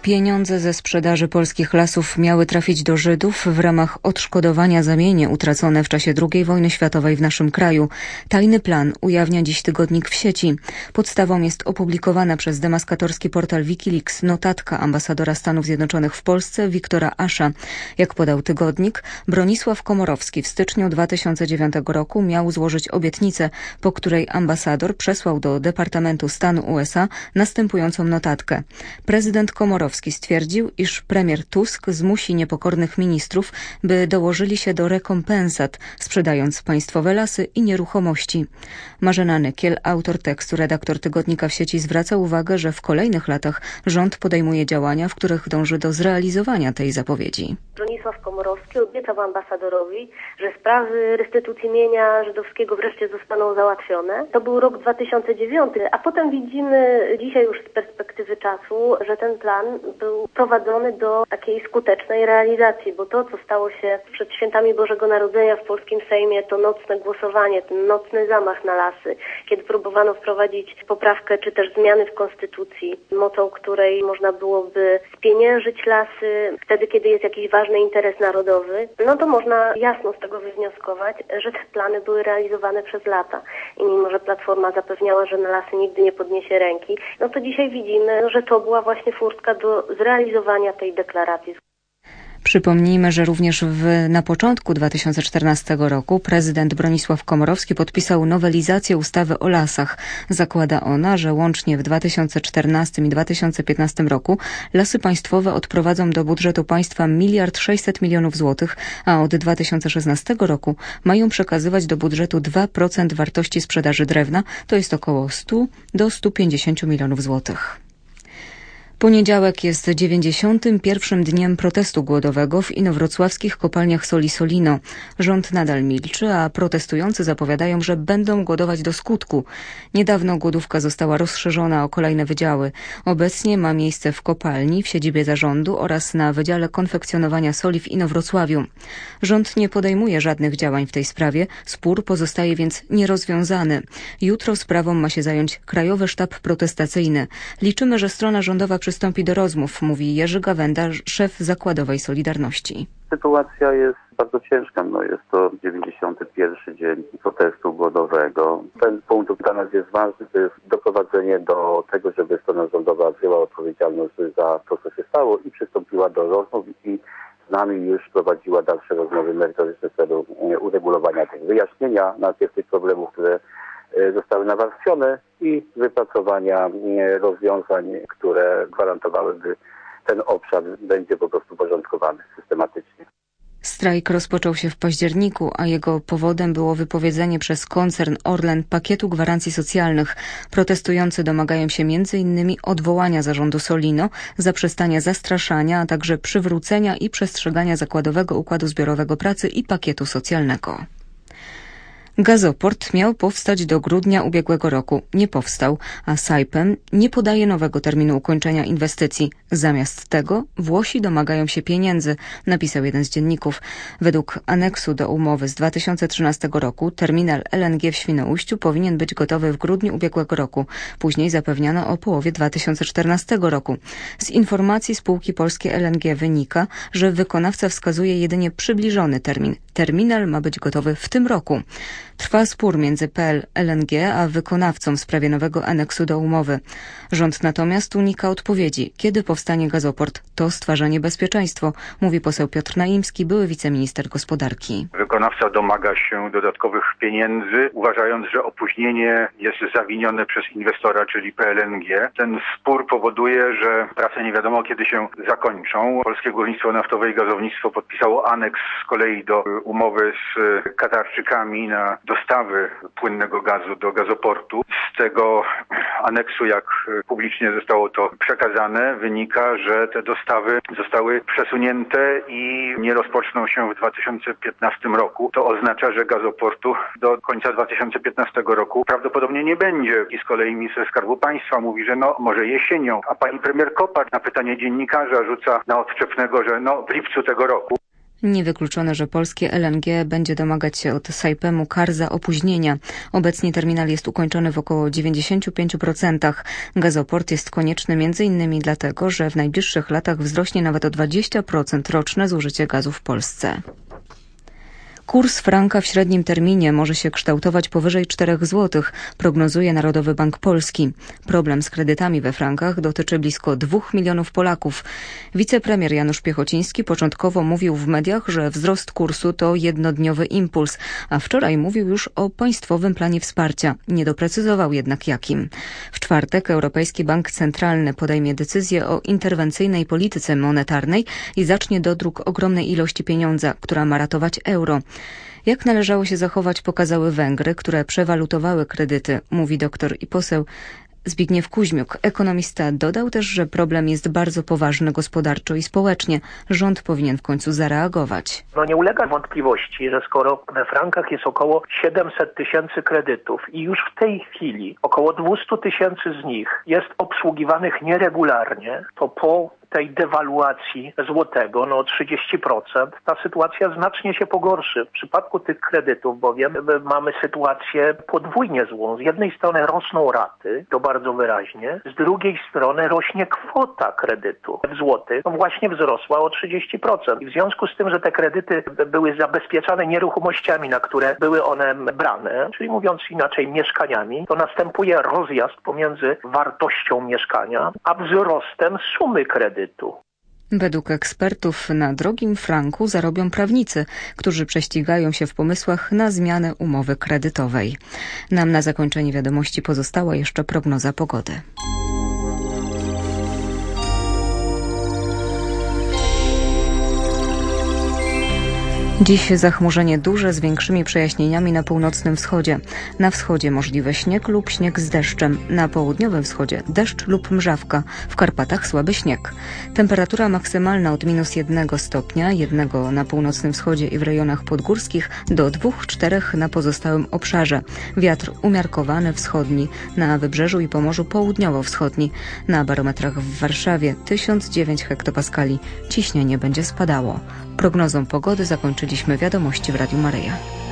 Pieniądze ze sprzedaży polskich lasów miały trafić do Żydów w ramach odszkodowania za mienie utracone w czasie II wojny światowej w naszym kraju. Tajny plan ujawnia dziś tygodnik w sieci. Podstawą jest opublikowana przez demaskatorski portal Wikileaks notatka ambasadora Stanów Zjednoczonych w Polsce Wiktora Asha. Jak podał tygodnik, Bronisław Komorowski w styczniu 2009 roku miał złożyć obietnicę, po której ambasador przesłał do Departamentu Stanu USA następującą notatkę. Prezydent Komorowski stwierdził, iż premier Tusk zmusi niepokornych ministrów, by dołożyli się do rekompensat, sprzedając państwowe lasy i nieruchomości. Marzena Nykiel, autor tekstu, redaktor tygodnika w sieci, zwraca uwagę, że w kolejnych latach rząd podejmuje działania, w których dąży do zrealizowania tej zapowiedzi. Bronisław Komorowski obiecał ambasadorowi, że sprawy restytucji mienia żydowskiego wreszcie zostaną załatwione. To był rok 2009, a potem widzimy dzisiaj już z perspektywy czasu, że ten plan był prowadzony do takiej skutecznej realizacji, bo to, co stało się przed świętami Bożego Narodzenia w polskim Sejmie, to nocne głosowanie, ten nocny zamach na lasy, kiedy próbowano wprowadzić poprawkę czy też zmiany w Konstytucji, mocą której można byłoby spieniężyć lasy wtedy, kiedy jest jakiś ważny interes narodowy, no to można jasno z tego wywnioskować, że te plany były realizowane przez lata. I mimo, że Platforma zapewniała, że na lasy nigdy nie podniesie ręki, no to dzisiaj widzimy, że to była właśnie furtka do zrealizowania tej deklaracji. Przypomnijmy, że również na początku 2014 roku prezydent Bronisław Komorowski podpisał nowelizację ustawy o lasach. Zakłada ona, że łącznie w 2014 i 2015 roku lasy państwowe odprowadzą do budżetu państwa 1,6 mld złotych, a od 2016 roku mają przekazywać do budżetu 2% wartości sprzedaży drewna, to jest około 100 do 150 milionów złotych. Poniedziałek jest 91. dniem protestu głodowego w inowrocławskich kopalniach soli Solino. Rząd nadal milczy, a protestujący zapowiadają, że będą głodować do skutku. Niedawno głodówka została rozszerzona o kolejne wydziały. Obecnie ma miejsce w kopalni, w siedzibie zarządu oraz na Wydziale Konfekcjonowania Soli w Inowrocławiu. Rząd nie podejmuje żadnych działań w tej sprawie, spór pozostaje więc nierozwiązany. Jutro sprawą ma się zająć Krajowy Sztab Protestacyjny. Liczymy, że strona rządowa przystąpi do rozmów, mówi Jerzy Gawenda, szef zakładowej Solidarności. Sytuacja jest bardzo ciężka. Jest to 91. dzień protestu głodowego. Ten punkt dla nas jest ważny, to jest doprowadzenie do tego, żeby strona rządowa wzięła odpowiedzialność za to, co się stało i przystąpiła do rozmów i z nami już prowadziła dalsze rozmowy merytoryczne w celu uregulowania tych wyjaśnienia najpierw tych problemów, które zostały nawarstwione i wypracowania rozwiązań, które gwarantowałyby ten obszar będzie po prostu porządkowany systematycznie. Strajk rozpoczął się w październiku, a jego powodem było wypowiedzenie przez koncern Orlen pakietu gwarancji socjalnych. Protestujący domagają się m.in. odwołania zarządu Solino, zaprzestania zastraszania, a także przywrócenia i przestrzegania zakładowego układu zbiorowego pracy i pakietu socjalnego. Gazoport miał powstać do grudnia ubiegłego roku. Nie powstał, a Saipem nie podaje nowego terminu ukończenia inwestycji. Zamiast tego Włosi domagają się pieniędzy, napisał jeden z dzienników. Według aneksu do umowy z 2013 roku terminal LNG w Świnoujściu powinien być gotowy w grudniu ubiegłego roku. Później zapewniano o połowie 2014 roku. Z informacji spółki Polskie LNG wynika, że wykonawca wskazuje jedynie przybliżony termin. Terminal ma być gotowy w tym roku. Trwa spór między PL LNG a wykonawcą w sprawie nowego aneksu do umowy. Rząd natomiast unika odpowiedzi. Kiedy powstanie gazoport? To stwarza niebezpieczeństwo, mówi poseł Piotr Naimski, były wiceminister gospodarki. Wykonawca domaga się dodatkowych pieniędzy, uważając, że opóźnienie jest zawinione przez inwestora, czyli PLNG. Ten spór powoduje, że prace nie wiadomo kiedy się zakończą. Polskie Górnictwo Naftowe i Gazownictwo podpisało aneks z kolei do umowy z Katarczykami na dostawy płynnego gazu do gazoportu. Z tego aneksu, jak publicznie zostało to przekazane, wynika, że te dostawy zostały przesunięte i nie rozpoczną się w 2015 roku. To oznacza, że gazoportu do końca 2015 roku prawdopodobnie nie będzie. I z kolei minister Skarbu Państwa mówi, że może jesienią. A pani premier Kopacz na pytanie dziennikarza rzuca na odczepnego, że w lipcu tego roku. Niewykluczone, że polskie LNG będzie domagać się od Saipemu kar za opóźnienia. Obecnie terminal jest ukończony w około 95%. Gazoport jest konieczny m.in. dlatego, że w najbliższych latach wzrośnie nawet o 20% roczne zużycie gazu w Polsce. Kurs franka w średnim terminie może się kształtować powyżej 4 zł, prognozuje Narodowy Bank Polski. Problem z kredytami we frankach dotyczy blisko 2 milionów Polaków. Wicepremier Janusz Piechociński początkowo mówił w mediach, że wzrost kursu to jednodniowy impuls, a wczoraj mówił już o państwowym planie wsparcia. Nie doprecyzował jednak jakim. W czwartek Europejski Bank Centralny podejmie decyzję o interwencyjnej polityce monetarnej i zacznie dodruk ogromnej ilości pieniądza, która ma ratować euro. Jak należało się zachować, pokazały Węgry, które przewalutowały kredyty, mówi doktor i poseł Zbigniew Kuźmiuk. Ekonomista dodał też, że problem jest bardzo poważny gospodarczo i społecznie. Rząd powinien w końcu zareagować. Nie ulega wątpliwości, że skoro we frankach jest około 700 tysięcy kredytów i już w tej chwili około 200 tysięcy z nich jest obsługiwanych nieregularnie, to po tej dewaluacji złotego o 30% ta sytuacja znacznie się pogorszy. W przypadku tych kredytów bowiem mamy sytuację podwójnie złą. Z jednej strony rosną raty, to bardzo wyraźnie, z drugiej strony rośnie kwota kredytu w złotych, właśnie wzrosła o 30%. I w związku z tym, że te kredyty były zabezpieczane nieruchomościami, na które były one brane, czyli mówiąc inaczej mieszkaniami, to następuje rozjazd pomiędzy wartością mieszkania a wzrostem sumy kredytu. Według ekspertów na drogim franku zarobią prawnicy, którzy prześcigają się w pomysłach na zmianę umowy kredytowej. Nam na zakończenie wiadomości pozostała jeszcze prognoza pogody. Dziś zachmurzenie duże z większymi przejaśnieniami na północnym wschodzie. Na wschodzie możliwy śnieg lub śnieg z deszczem. Na południowym wschodzie deszcz lub mrzawka. W Karpatach słaby śnieg. Temperatura maksymalna od -1 stopnia, 1 na północnym wschodzie i w rejonach podgórskich, do 2-4 na pozostałym obszarze. Wiatr umiarkowany wschodni, na Wybrzeżu i Pomorzu południowo-wschodni. Na barometrach w Warszawie 1009 hektopaskali. Ciśnienie będzie spadało. Prognozą pogody zakończyliśmy wiadomości w Radiu Maryja.